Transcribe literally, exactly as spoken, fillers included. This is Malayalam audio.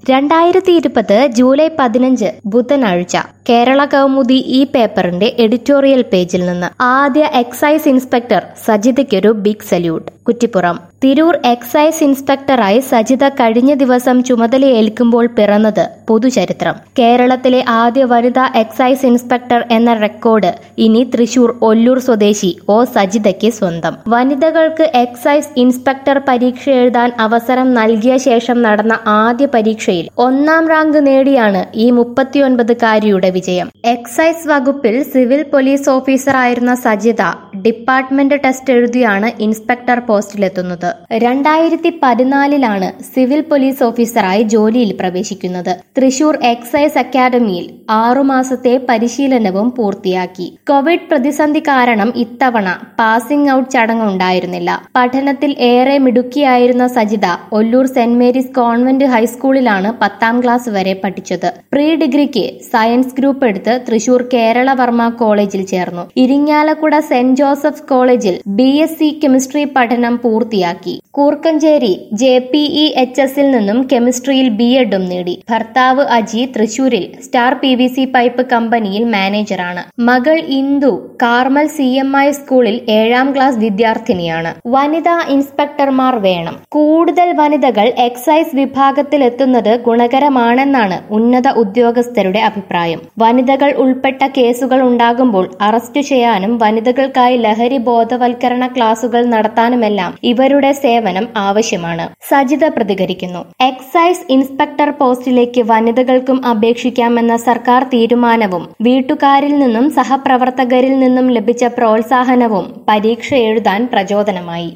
രണ്ടായിരത്തി ഇരുപത് ജൂലൈ പതിനഞ്ച് ബുധനാഴ്ച കേരള കൗമുദി ഈ പേപ്പറിന്റെ എഡിറ്റോറിയൽ പേജിൽ നിന്ന് ആദ്യ എക്സൈസ് ഇൻസ്പെക്ടർ സജിതയ്ക്കൊരു big salute. Kuttippuram Tirur excise ഇൻസ്പെക്ടറായി സജിത കഴിഞ്ഞ ദിവസം ചുമതലയേൽക്കുമ്പോൾ പിറന്നത് പുതുചരിത്രം. കേരളത്തിലെ ആദ്യ വനിതാ എക്സൈസ് ഇൻസ്പെക്ടർ എന്ന റെക്കോർഡ് ഇനി തൃശൂർ ഒല്ലൂർ സ്വദേശി ഒ സജിതയ്ക്ക് സ്വന്തം. വനിതകൾക്ക് എക്സൈസ് ഇൻസ്പെക്ടർ പരീക്ഷ എഴുതാൻ അവസരം നൽകിയ ശേഷം നടന്ന ആദ്യ പരീക്ഷയിൽ ഒന്നാം റാങ്ക് നേടിയാണ് ഈ മുപ്പത്തിയൊൻപതുകാരിയുടെ വിജയം. എക്സൈസ് വകുപ്പിൽ സിവിൽ പോലീസ് ഓഫീസറായിരുന്ന സജിത ഡിപ്പാർട്ട്മെന്റ് ടെസ്റ്റ് എഴുതിയാണ് ഇൻസ്പെക്ടർ പോസ്റ്റിലെത്തുന്നത്. രണ്ടായിരത്തി പതിനാലിലാണ് സിവിൽ പോലീസ് ഓഫീസറായി ജോലിയിൽ പ്രവേശിക്കുന്നത്. തൃശൂർ എക്സൈസ് അക്കാദമിയിൽ ആറുമാസത്തെ പരിശീലനവും പൂർത്തിയാക്കി. കോവിഡ് പ്രതിസന്ധി കാരണം ഇത്തവണ പാസിംഗ് ഔട്ട് ചടങ്ങ് ഉണ്ടായിരുന്നില്ല. പഠനത്തിൽ ഏറെ മിടുക്കിയായിരുന്ന Sajitha Ollur saint Mary's convent ഹൈസ്കൂളിലാണ് പത്താം ക്ലാസ് വരെ പഠിച്ചത്. പ്രീ ഡിഗ്രിക്ക് സയൻസ് ഗ്രൂപ്പ് എടുത്ത് തൃശൂർ കേരളവർമ്മ കോളേജിൽ ചേർന്നു. ഇരിങ്ങാലക്കുട സെന്റ് ജോസഫ്സ് കോളേജിൽ ബി എസ് സി കെമിസ്ട്രി പഠനം പൂർത്തിയാക്കി. കൂർക്കഞ്ചേരി ജെ പി ഇ എച്ച് എസിൽ നിന്നും കെമിസ്ട്രിയിൽ ബി എഡും നേടി. ഭർത്താവ് അജി തൃശൂരിൽ star P V C pipe കമ്പനിയിൽ മാനേജറാണ്. മകൾ Indu Carmel C M I സ്കൂളിൽ ഏഴാം ക്ലാസ് വിദ്യാർത്ഥിനിയാണ്. വനിതാ ഇൻസ്പെക്ടർമാർ വേണം. കൂടുതൽ വനിതകൾ എക്സൈസ് വിഭാഗത്തിൽ എത്തുന്നത് ഗുണകരമാണെന്നാണ് ഉന്നത ഉദ്യോഗസ്ഥരുടെ അഭിപ്രായം. വനിതകൾ ഉൾപ്പെട്ട കേസുകൾ ഉണ്ടാകുമ്പോൾ അറസ്റ്റ് ചെയ്യാനും വനിതകൾക്കായി ലഹരി ബോധവൽക്കരണ ക്ലാസുകൾ നടത്താനുമെല്ലാം ഇവരുടെ സേവനം ആവശ്യമാണ്. സജിത പ്രതികരിക്കുന്നു. എക്സൈസ് ഇൻസ്പെക്ടർ പോസ്റ്റിലേക്ക് വനിതകൾക്കും അപേക്ഷിക്കാമെന്ന സർക്കാർ തീരുമാനവും വീട്ടുകാരിൽ നിന്നും സഹപ്രവർത്തകരിൽ നിന്നും ലഭിച്ച പ്രോത്സാഹനവും പരീക്ഷ എഴുതാൻ പ്രചോദനമായി.